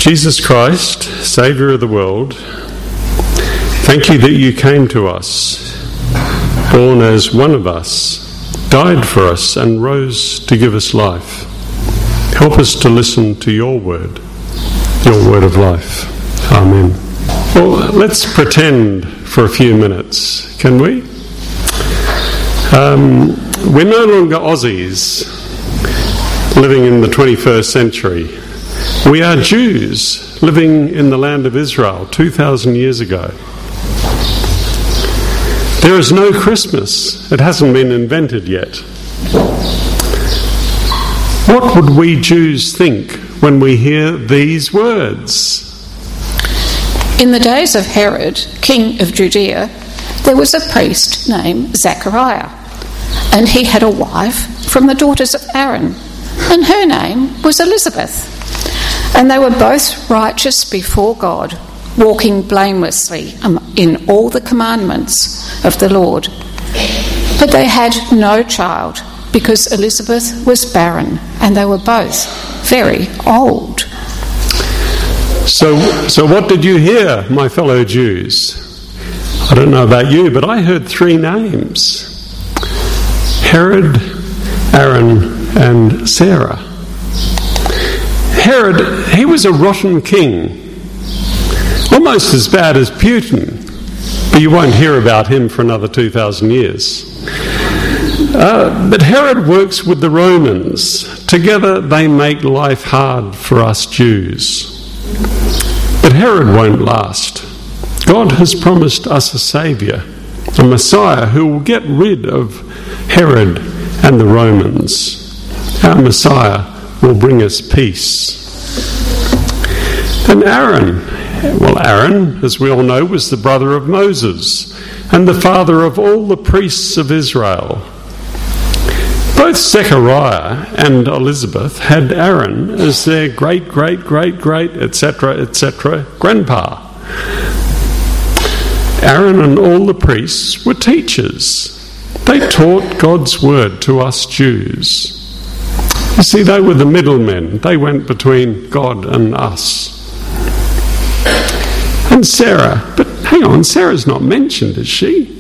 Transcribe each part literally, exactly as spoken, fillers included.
Jesus Christ, Saviour of the world, thank you that you came to us, born as one of us, died for us and rose to give us life. Help us to listen to your word, your word of life. Amen. Well, let's pretend for a few minutes, can we? Um, we're no longer Aussies living in the twenty-first century. We are Jews living in the land of Israel two thousand years ago. There is no Christmas. It hasn't been invented yet. What would we Jews think when we hear these words? In the days of Herod, king of Judea, there was a priest named Zechariah, and he had a wife from the daughters of Aaron, and her name was Elizabeth. And they were both righteous before God, walking blamelessly in all the commandments of the Lord. But they had no child, because Elizabeth was barren, and they were both very old. So, so what did you hear, my fellow Jews? I don't know about you, but I heard three names: Herod, Aaron, and Sarah. Herod, he was a rotten king, almost as bad as Putin, but you won't hear about him for another two thousand years. Uh, but Herod works with the Romans. Together they make life hard for us Jews. But Herod won't last. God has promised us a Saviour, a Messiah who will get rid of Herod and the Romans. Our Messiah will bring us peace. And Aaron, well, Aaron, as we all know, was the brother of Moses and the father of all the priests of Israel. Both Zechariah and Elizabeth had Aaron as their great, great, great, great, et cetera, et cetera, grandpa. Aaron and all the priests were teachers. They taught God's word to us Jews. You see, they were the middlemen. They went between God and us. And Sarah, but hang on, Sarah's not mentioned, is she?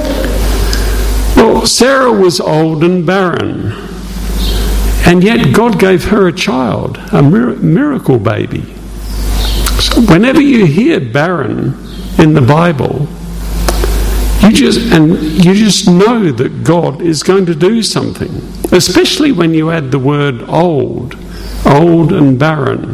Well, Sarah was old and barren, and yet God gave her a child, a mir- miracle baby. So whenever you hear barren in the Bible, you just and you just know that God is going to do something, especially when you add the word old, old and barren.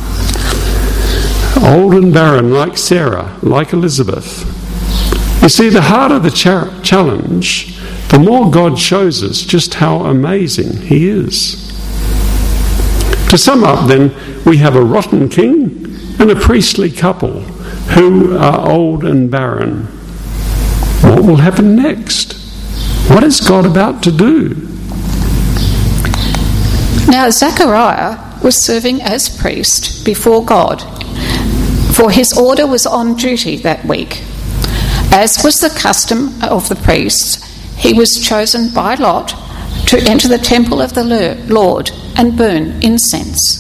Old and barren, like Sarah, like Elizabeth. You see, the harder the cha- challenge, the more God shows us just how amazing he is. To sum up then, we have a rotten king and a priestly couple who are old and barren. What will happen next? What is God about to do? Now Zechariah was serving as priest before God, for his order was on duty that week. As was the custom of the priests, he was chosen by lot to enter the temple of the Lord and burn incense.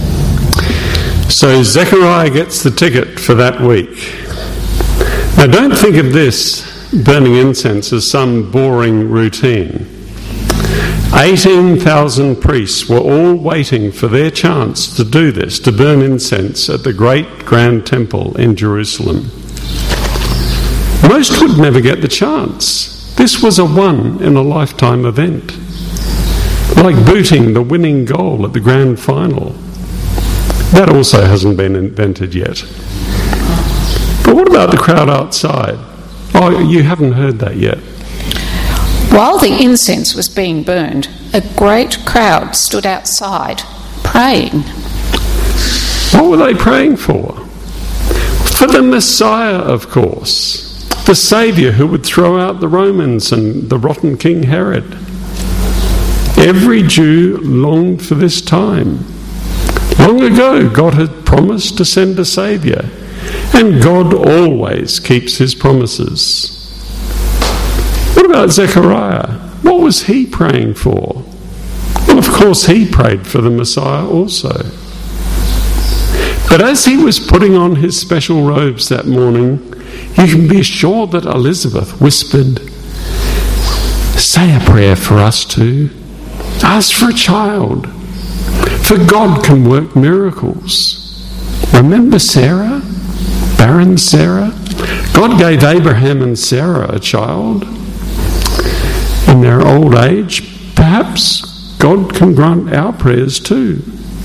So Zechariah gets the ticket for that week. Now don't think of this burning incense as some boring routine. eighteen thousand priests were all waiting for their chance to do this, to burn incense at the great grand temple in Jerusalem. Most would never get the chance. This was a one-in-a-lifetime event, like booting the winning goal at the grand final. That also hasn't been invented yet. But what about the crowd outside? Oh, you haven't heard that yet. While the incense was being burned, a great crowd stood outside, praying. What were they praying for? For the Messiah, of course. The Saviour who would throw out the Romans and the rotten King Herod. Every Jew longed for this time. Long ago, God had promised to send a Saviour, and God always keeps his promises. What about Zechariah? What was he praying for? Well, of course, he prayed for the Messiah also. But as he was putting on his special robes that morning, you can be sure that Elizabeth whispered, "Say a prayer for us too. Ask for a child. For God can work miracles. Remember Sarah? Barren Sarah? God gave Abraham and Sarah a child. In their old age, perhaps God can grant our prayers too."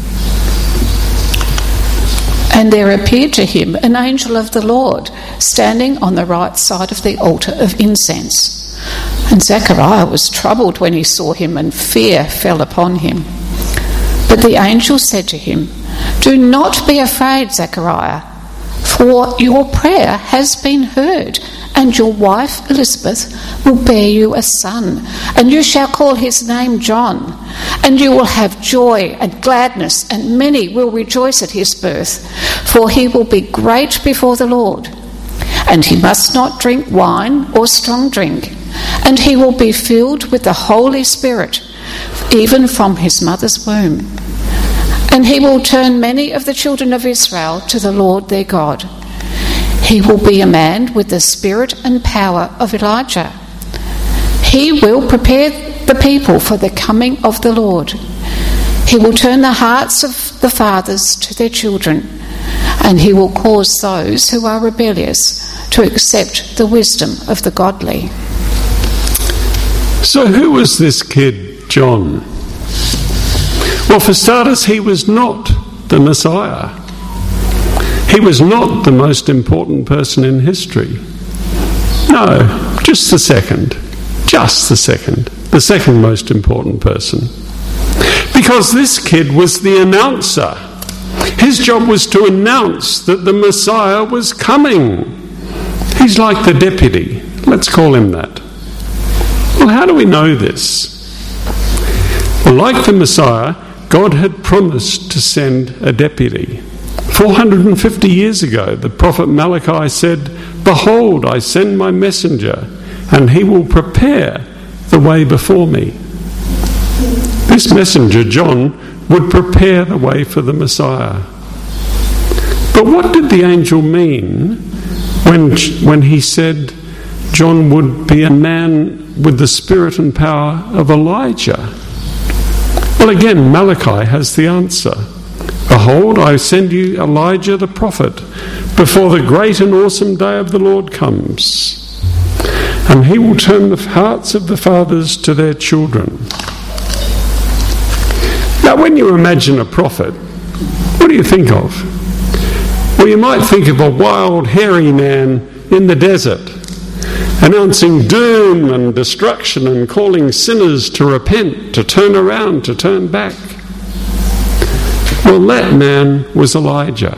And there appeared to him an angel of the Lord, standing on the right side of the altar of incense. And Zechariah was troubled when he saw him, and fear fell upon him. But the angel said to him, "Do not be afraid, Zechariah, for your prayer has been heard, and your wife Elizabeth will bear you a son, and you shall call his name John. And you will have joy and gladness, and many will rejoice at his birth, for he will be great before the Lord. And he must not drink wine or strong drink, and he will be filled with the Holy Spirit, even from his mother's womb. And he will turn many of the children of Israel to the Lord their God. He will be a man with the spirit and power of Elijah. He will prepare the people for the coming of the Lord. He will turn the hearts of the fathers to their children, and he will cause those who are rebellious to accept the wisdom of the godly." So who was this kid, John? Well, for starters, he was not the Messiah. He was not the most important person in history. No, just the second. Just the second. The second most important person. Because this kid was the announcer. His job was to announce that the Messiah was coming. He's like the deputy. Let's call him that. Well, how do we know this? Well, like the Messiah, God had promised to send a deputy. four hundred fifty years ago, the prophet Malachi said, "Behold, I send my messenger, and he will prepare the way before me." This messenger, John, would prepare the way for the Messiah. But what did the angel mean when, when he said John would be a man with the spirit and power of Elijah? Well, again, Malachi has the answer. "Behold, I send you Elijah the prophet before the great and awesome day of the Lord comes. And he will turn the hearts of the fathers to their children." Now, when you imagine a prophet, what do you think of? Well, you might think of a wild, hairy man in the desert, announcing doom and destruction and calling sinners to repent, to turn around, to turn back. Well, that man was Elijah,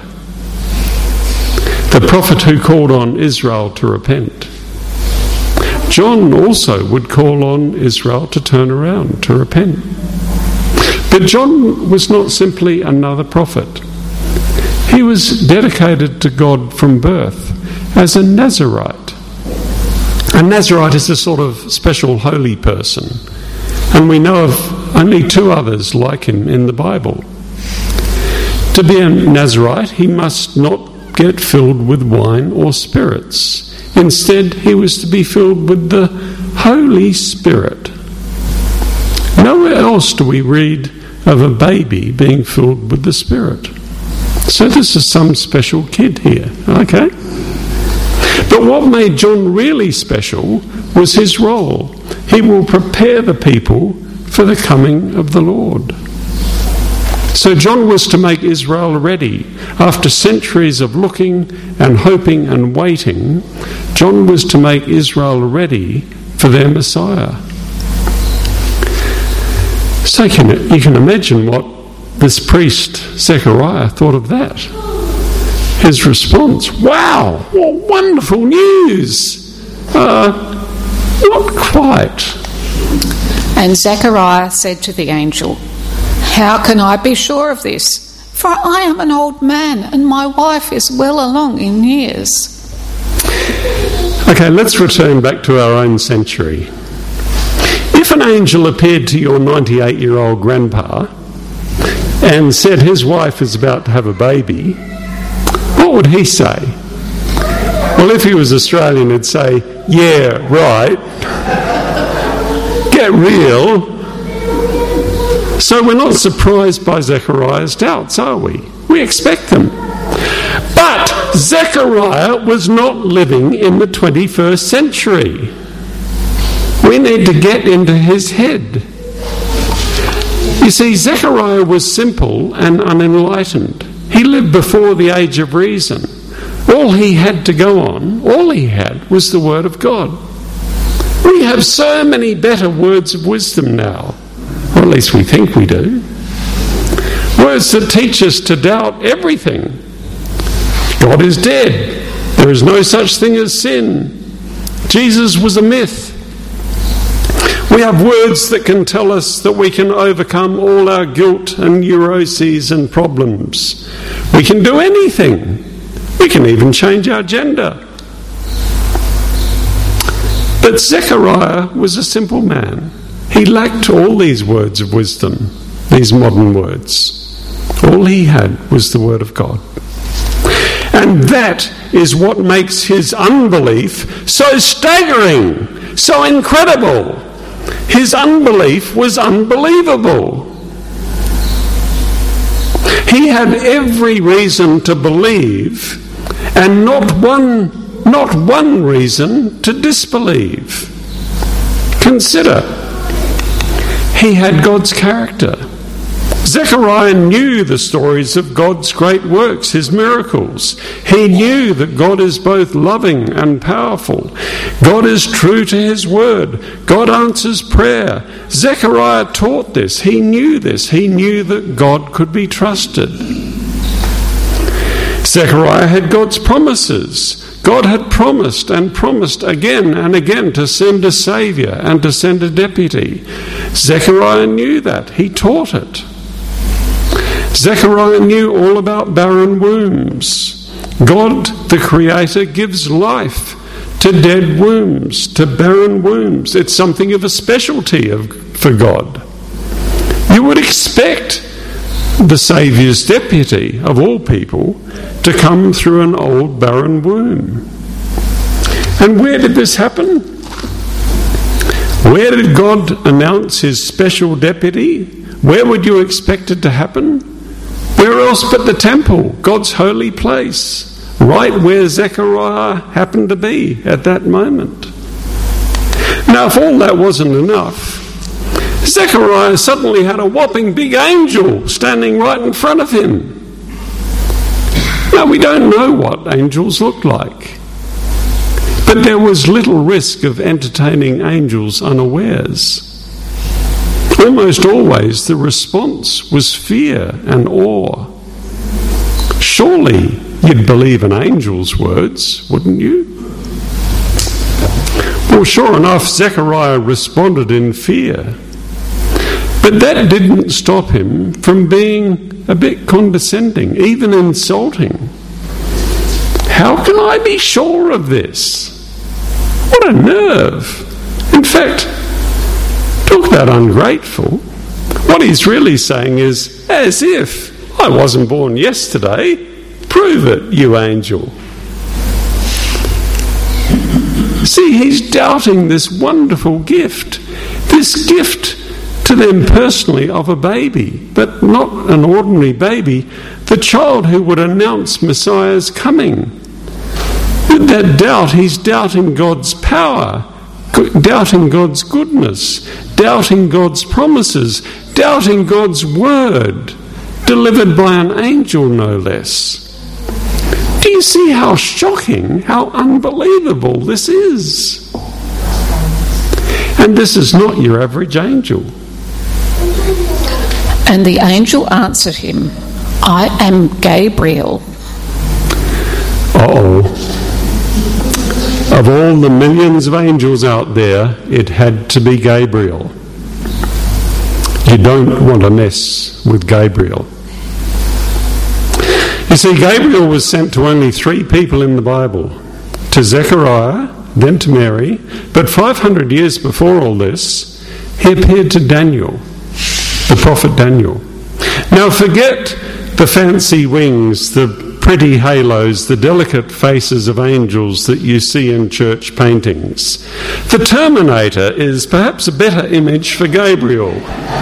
the prophet who called on Israel to repent. John also would call on Israel to turn around, to repent. But John was not simply another prophet. He was dedicated to God from birth as a Nazirite. A Nazirite is a sort of special holy person, and we know of only two others like him in the Bible. To be a Nazirite, he must not get filled with wine or spirits. Instead, he was to be filled with the Holy Spirit. Nowhere else do we read of a baby being filled with the Spirit. So this is some special kid here, okay? But what made John really special was his role. He will prepare the people for the coming of the Lord. So John was to make Israel ready. After centuries of looking and hoping and waiting, John was to make Israel ready for their Messiah. So you can, you can imagine what this priest, Zechariah, thought of that. His response, "Wow, what wonderful news!" Uh, not quite. And Zechariah said to the angel, "How can I be sure of this? For I am an old man, and my wife is well along in years." Okay, let's return back to our own century. If an angel appeared to your ninety-eight-year-old grandpa and said his wife is about to have a baby, what would he say? Well, if he was Australian, he'd say, yeah, right. Get real. So we're not surprised by Zechariah's doubts, are we? We expect them. But Zechariah was not living in the twenty-first century. We need to get into his head. You see, Zechariah was simple and unenlightened. He lived before the age of reason. All he had to go on, all he had, was the Word of God. We have so many better words of wisdom now, or at least we think we do. Words that teach us to doubt everything. God is dead. There is no such thing as sin. Jesus was a myth. We have words that can tell us that we can overcome all our guilt and neuroses and problems. We can do anything. We can even change our gender. But Zechariah was a simple man. He lacked all these words of wisdom, these modern words. All he had was the Word of God. And that is what makes his unbelief so staggering, so incredible. His unbelief was unbelievable. He had every reason to believe and not one, not one reason to disbelieve. Consider, he had God's character. Zechariah knew the stories of God's great works, his miracles. He knew that God is both loving and powerful. God is true to his word. God answers prayer. Zechariah taught this. He knew this. He knew that God could be trusted. Zechariah had God's promises. God had promised and promised again and again to send a saviour and to send a deputy. Zechariah knew that. He taught it. Zechariah knew all about barren wombs. God, the Creator, gives life to dead wombs, to barren wombs. It's something of a specialty of, for God. You would expect the Saviour's deputy, of all people, to come through an old barren womb. And where did this happen? Where did God announce his special deputy? Where would you expect it to happen? Where else but the temple, God's holy place, right where Zechariah happened to be at that moment. Now, if all that wasn't enough, Zechariah suddenly had a whopping big angel standing right in front of him. Now, we don't know what angels look like, but there was little risk of entertaining angels unawares. Almost always the response was fear and awe. Surely you'd believe an angel's words, wouldn't you? Well, sure enough, Zechariah responded in fear. But that didn't stop him from being a bit condescending, even insulting. How can I be sure of this? What a nerve! In fact, talk about ungrateful. What he's really saying is, as if I wasn't born yesterday. Prove it, you angel. See, he's doubting this wonderful gift, this gift to them personally of a baby, but not an ordinary baby, the child who would announce Messiah's coming. With that doubt, he's doubting God's power, doubting God's goodness, doubting God's promises, doubting God's word, delivered by an angel no less. Do you see how shocking, how unbelievable this is? And this is not your average angel. And the angel answered him, I am Gabriel. Uh-oh. Of all the millions of angels out there, it had to be Gabriel. You don't want to mess with Gabriel. You see, Gabriel was sent to only three people in the Bible. To Zechariah, then to Mary, but five hundred years before all this, he appeared to Daniel, the prophet Daniel. Now forget the fancy wings, the pretty halos, the delicate faces of angels that you see in church paintings. The Terminator is perhaps a better image for Gabriel.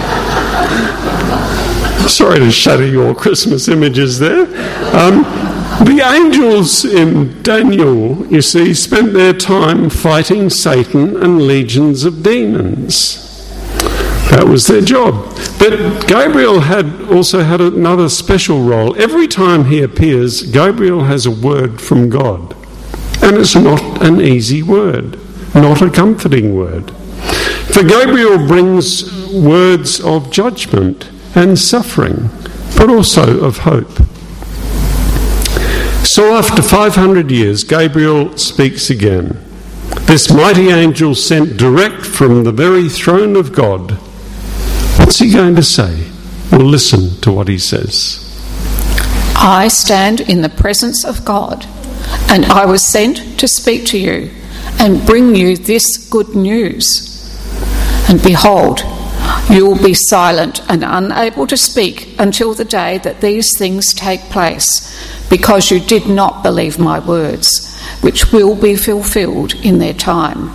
Sorry to shatter your Christmas images there. Um, the angels in Daniel, you see, spent their time fighting Satan and legions of demons. That was their job. But Gabriel had also had another special role. Every time he appears, Gabriel has a word from God. And it's not an easy word, not a comforting word. For Gabriel brings words of judgment and suffering, but also of hope. So after five hundred years, Gabriel speaks again. This mighty angel sent direct from the very throne of God. What's he going to say? Well, listen to what he says. I stand in the presence of God, and I was sent to speak to you and bring you this good news. And behold, you will be silent and unable to speak until the day that these things take place, because you did not believe my words, which will be fulfilled in their time.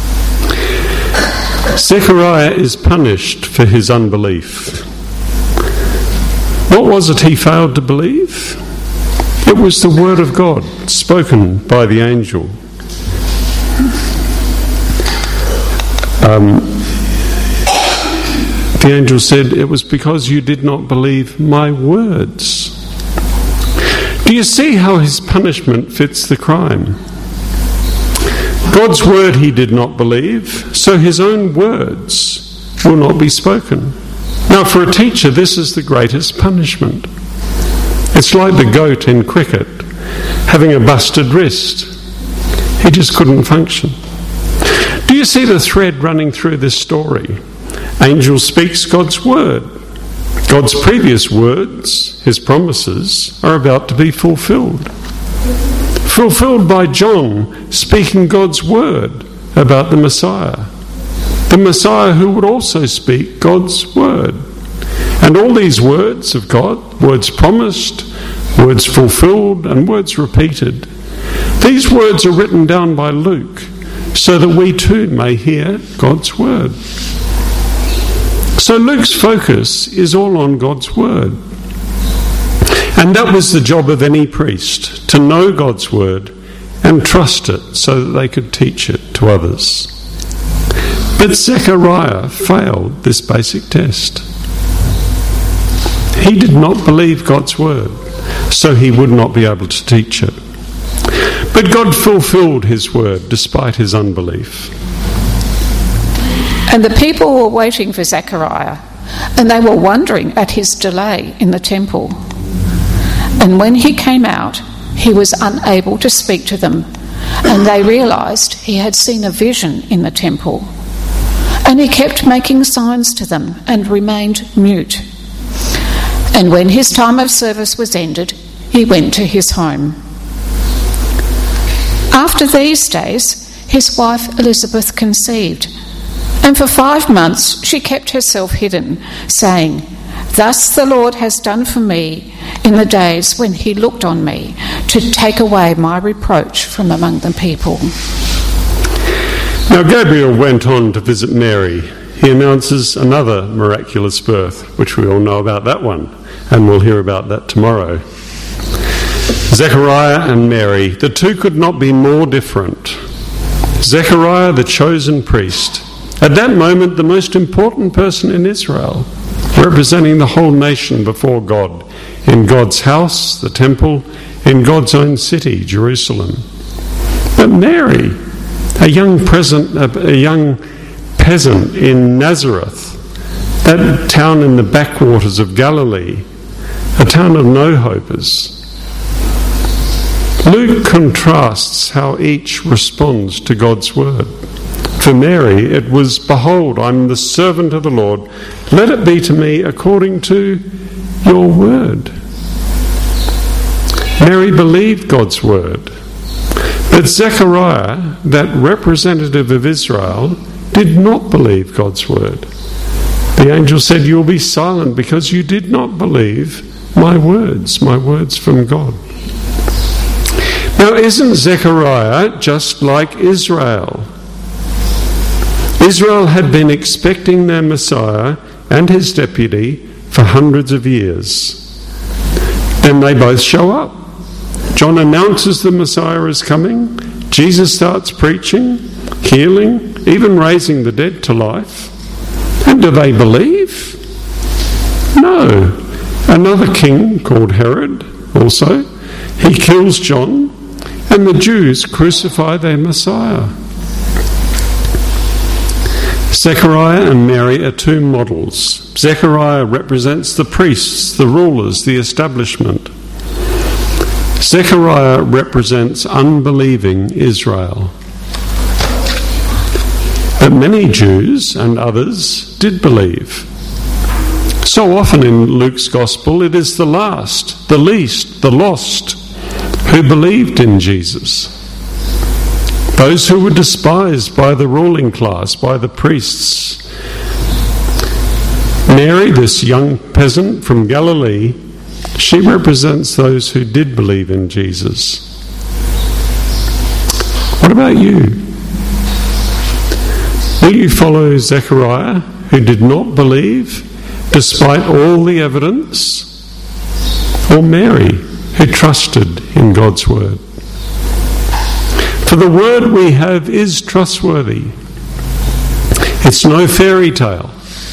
Zechariah is punished for his unbelief. What was it he failed to believe? It was the word of God spoken by the angel. Um, the angel said, it was because you did not believe my words. Do you see how his punishment fits the crime? God's word he did not believe, so his own words will not be spoken. Now, for a teacher, this is the greatest punishment. It's like the goat in cricket having a busted wrist. He just couldn't function. Do you see the thread running through this story? Angel speaks God's word. God's previous words, his promises, are about to be fulfilled. Fulfilled by John speaking God's word about the Messiah. The Messiah who would also speak God's word. And all these words of God, words promised, words fulfilled, and words repeated, these words are written down by Luke so that we too may hear God's word. So Luke's focus is all on God's word. And that was the job of any priest, to know God's word and trust it so that they could teach it to others. But Zechariah failed this basic test. He did not believe God's word, so he would not be able to teach it. But God fulfilled his word despite his unbelief. And the people were waiting for Zechariah, and they were wondering at his delay in the temple. And when he came out, he was unable to speak to them, and they realised he had seen a vision in the temple. And he kept making signs to them and remained mute. And when his time of service was ended, he went to his home. After these days, his wife Elizabeth conceived, and for five months she kept herself hidden, saying, "Thus the Lord has done for me in the days when he looked on me to take away my reproach from among the people." Now Gabriel went on to visit Mary. He announces another miraculous birth, which we all know about that one, and we'll hear about that tomorrow. Zechariah and Mary, the two could not be more different. Zechariah, the chosen priest, at that moment the most important person in Israel, representing the whole nation before God, in God's house, the temple, in God's own city, Jerusalem. But Mary, a young present, a young peasant in Nazareth, that town in the backwaters of Galilee, a town of no-hopers. Luke contrasts how each responds to God's word. For Mary, it was, "Behold, I'm the servant of the Lord. Let it be to me according to your word." Mary believed God's word. But Zechariah, that representative of Israel, did not believe God's word. The angel said, "You will be silent because you did not believe my words, my words from God." Now, isn't Zechariah just like Israel? Israel had been expecting their Messiah and his deputy for hundreds of years. Then they both show up. John announces the Messiah is coming. Jesus starts preaching, healing, even raising the dead to life. And do they believe? No. Another king called Herod also, he kills John, and the Jews crucify their Messiah. Zechariah and Mary are two models. Zechariah represents the priests, the rulers, the establishment. Zechariah represents unbelieving Israel. But many Jews and others did believe. So often in Luke's Gospel, it is the last, the least, the lost who believed in Jesus. Those who were despised by the ruling class, by the priests. Mary, this young peasant from Galilee, she represents those who did believe in Jesus. What about you? Will you follow Zechariah, who did not believe despite all the evidence, or Mary, who trusted in God's word? For the word we have is trustworthy. It's no fairy tale.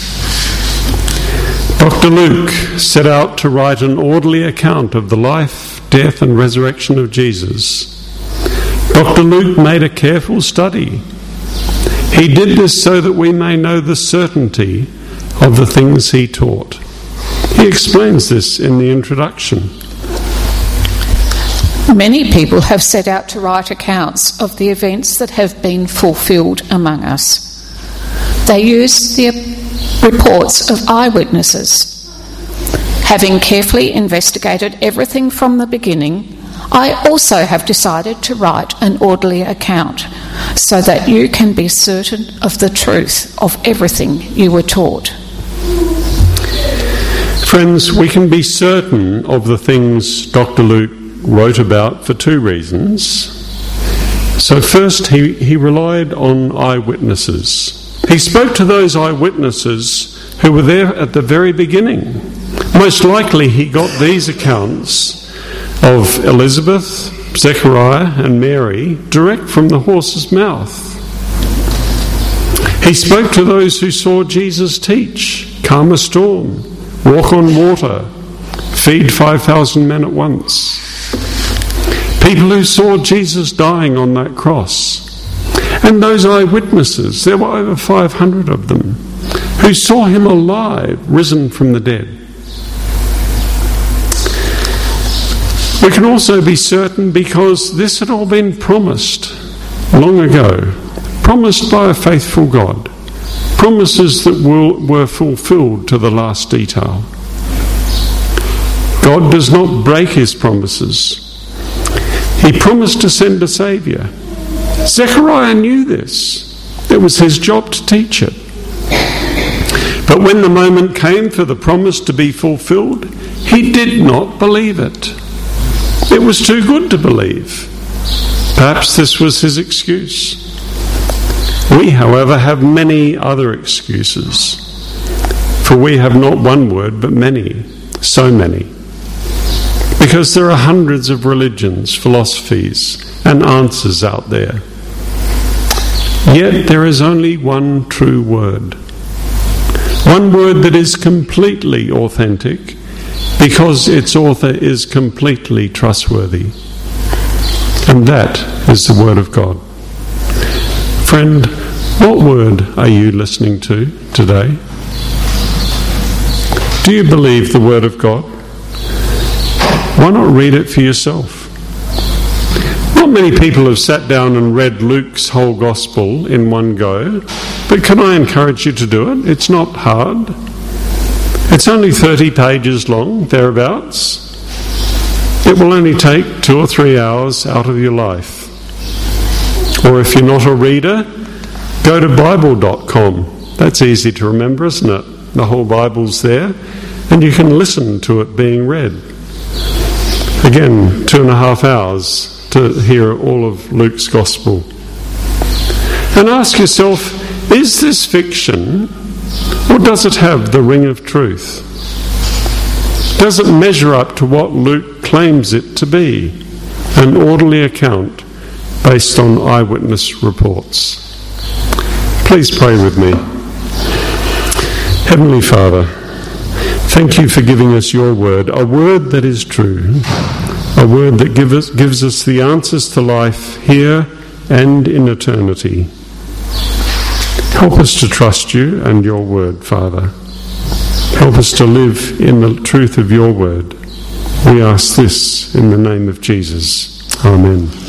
Doctor Luke set out to write an orderly account of the life, death and resurrection of Jesus. Doctor Luke made a careful study. He did this so that we may know the certainty of the things he taught. He explains this in the introduction. Many people have set out to write accounts of the events that have been fulfilled among us. They use the reports of eyewitnesses. Having carefully investigated everything from the beginning, I also have decided to write an orderly account so that you can be certain of the truth of everything you were taught. Friends, we can be certain of the things Doctor Luke wrote about for two reasons. So first, he, he relied on eyewitnesses. He spoke to those eyewitnesses who were there at the very beginning. Most likely he got these accounts of Elizabeth, Zechariah and Mary direct from the horse's mouth. He spoke to those who saw Jesus teach, calm a storm, walk on water, feed five thousand men at once. People who saw Jesus dying on that cross. And those eyewitnesses, there were over five hundred of them, who saw him alive, risen from the dead. We can also be certain because this had all been promised long ago, promised by a faithful God, promises that will, were fulfilled to the last detail. God does not break his promises. He promised to send a Saviour. Zechariah knew this. It was his job to teach it. But when the moment came for the promise to be fulfilled, he did not believe it. It was too good to believe. Perhaps this was his excuse. We, however, have many other excuses. For we have not one word, but many, so many. Because there are hundreds of religions, philosophies, and answers out there. Yet there is only one true word. One word that is completely authentic because its author is completely trustworthy. And that is the Word of God. Friend, what word are you listening to today? Do you believe the Word of God? Why not read it for yourself? Not many people have sat down and read Luke's whole Gospel in one go, but can I encourage you to do it? It's not hard. It's only thirty pages long, thereabouts. It will only take two or three hours out of your life. Or if you're not a reader, go to bible dot com. That's easy to remember, isn't it? The whole Bible's there, and you can listen to it being read. Again, two and a half hours to hear all of Luke's Gospel. And ask yourself, is this fiction, or does it have the ring of truth? Does it measure up to what Luke claims it to be, an orderly account based on eyewitness reports? Please pray with me. Heavenly Father, thank you for giving us your word, a word that is true, a word that give us, gives us the answers to life here and in eternity. Help us to trust you and your word, Father. Help us to live in the truth of your word. We ask this in the name of Jesus. Amen.